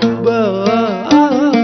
المحبة.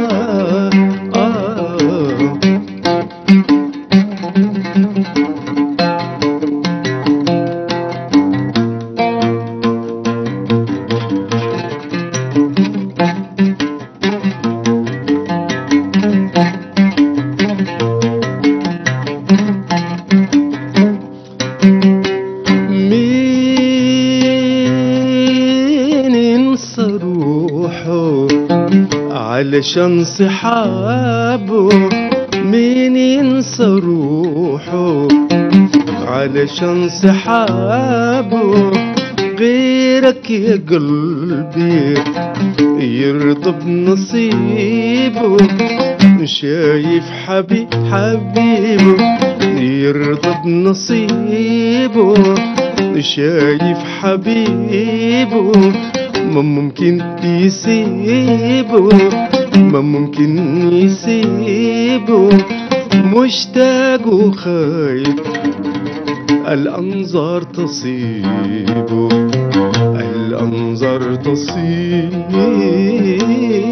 علشان صحابه مين ينسى روحه، علشان صحابه غيرك يا قلبي يرضى بنصيبه. شايف حبيبه يرضى بنصيبه، شايف حبيبه ما ممكن يسيبه، ما ممكن يسيبه. مشتاق وخايف الأنظار تصيبه، الأنظار تصيبه.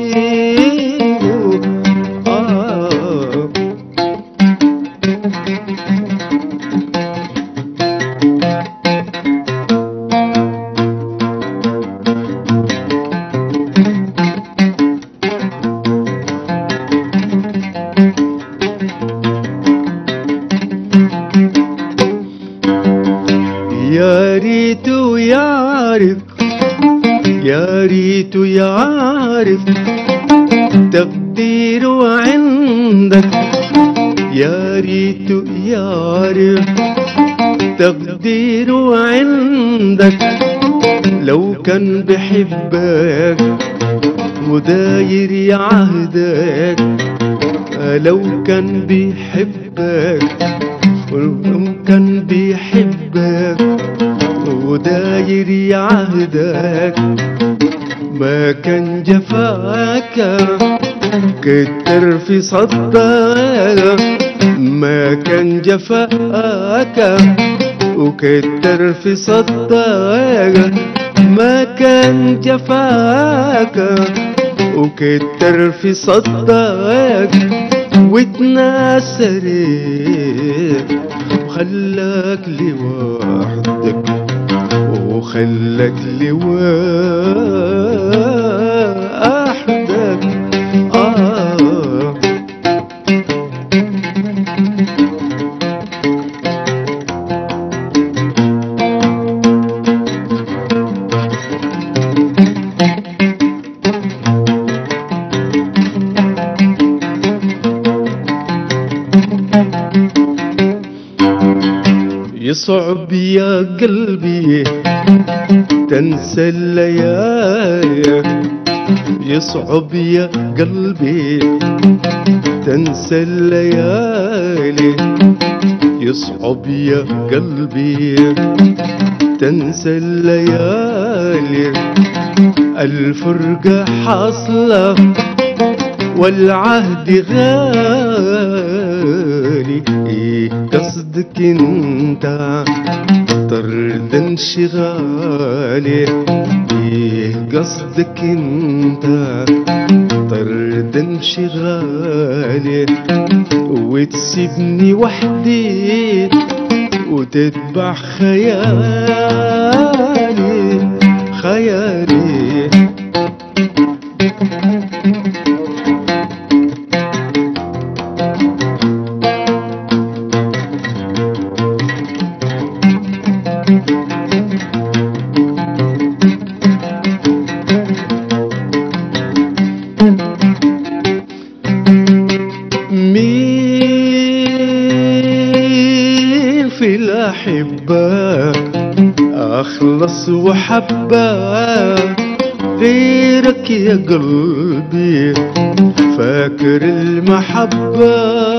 يا ريته يعرف، يا ريته يعرف تقديره عندك، يا ريته يعرف تقديره عندك. لو كان بحبك وداير يعهدك، لو كان بيحبك ولو كان بيحبك وداير يعهدك، ما كان جفاك كتر في صدك، ما كان جفاك وكتر في صدك، ما كان جفاك وكتر في صدك. واتناسرت وخلاك لوحدك، وخلاك لوحدك. يصعب يا قلبي تنسى الليالي، يصعب يا قلبي تنسى الليالي، يصعب يا قلبي تنسى الليالي. الفرقة حاصلة والعهد غالي، ايه قصدك انت طرد انشغالي، ايه قصدك انت طرد انشغالي. وتسيبني وحدي وتتبع خيالي، خيالي. مين في الأحبة أخلص وحبة غيرك يا قلبي؟ فاكر المحبة